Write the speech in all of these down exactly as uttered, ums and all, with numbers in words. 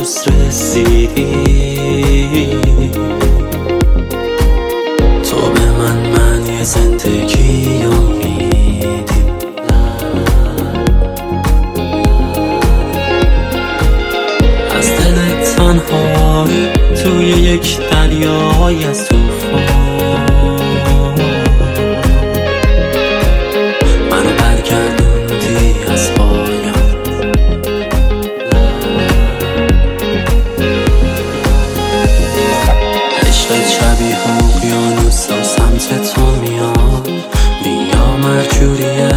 درست رسیدی، تو به من معنی زندگی رو میدی. از دل تنهایی توی یک دریای از توفان منو برگردوندی از پایان. عشقت شبیه اقیانوس و سمت تو میاد، بیا مرجوریه،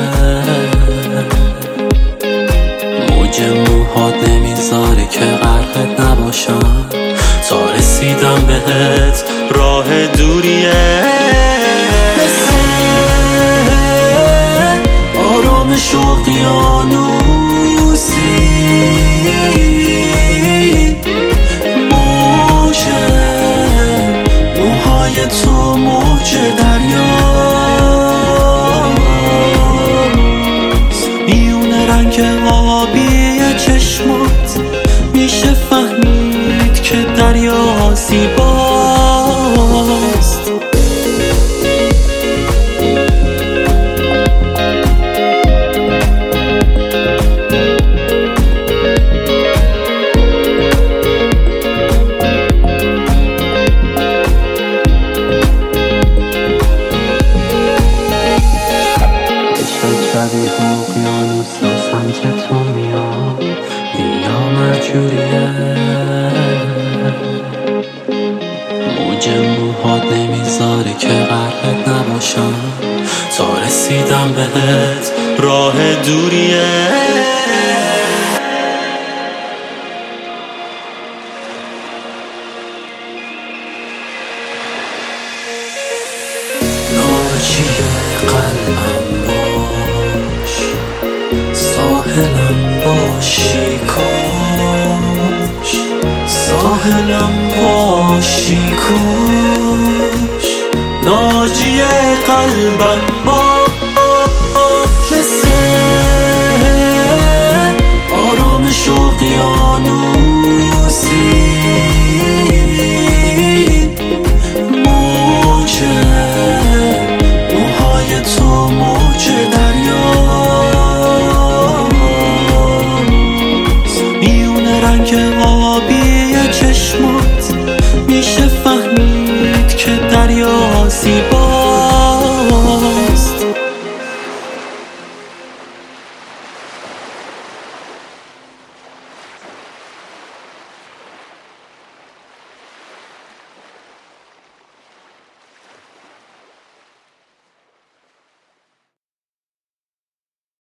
موج موهات نمیذاره که غرقت نباشم. تا رسیدم بهت راه دوریه، مثل آرامش اقیانوسی، موج موهای تو موج دریاست، میونه رنگ آبی چشمات میشه فهمید که دریا زیباست. شبیه اقیانوس و سمت تو میاد، بیا مرجوریه، موج موهات نمیذاره که غرقت نباشم. تا رسیدم بهت راه دوریه.